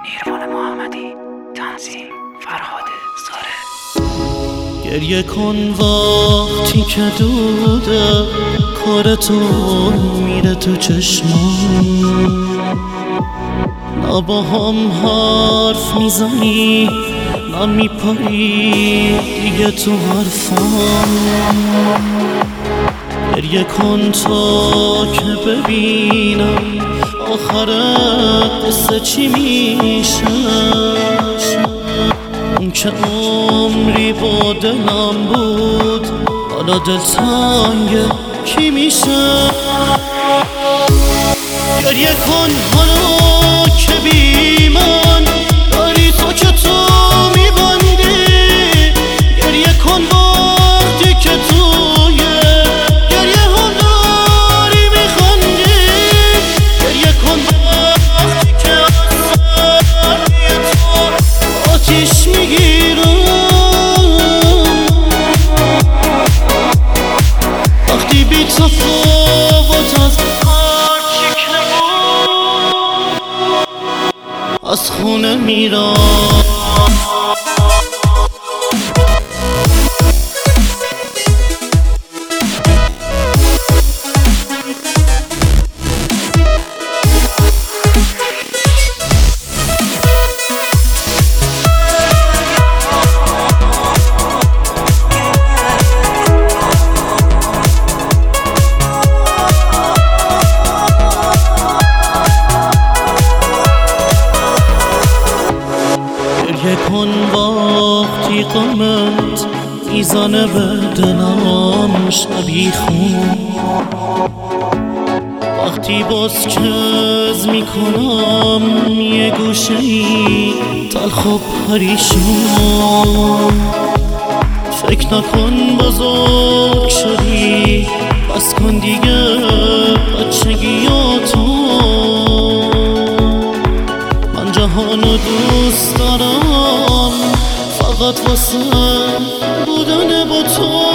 نیروان محمدی، تنظیم فرهاد زاره. گریه کن وقتی که دوده کار تو میره تو چشمام، نه با هم حرف میزنی نه میپری دیگه تو حرفام. گریه کن تا که ببینم آخر قصه چی میشه، اون که عمری با دلم بود حالا دلتنگ کی میشه. گریه کن حالا که بی من داری تو که تو میبندی، گریه کن وقتی که توی گریه ها داری میخندی، گریه کن وقتی که از سردی تو آتیش میگیرم، وقتی بی تفاوت از از خونه میرم. گریه کن وقتی غمت میزنه به دلم شبی خون، وقتی باز کز میکنم یه گوشه‌ای تلخ و پریشون. فکر نکن بزرگ شدی بس کن دیگه بچگیاتو، من جهانو دوست دارم فقط واسه بودن با تو.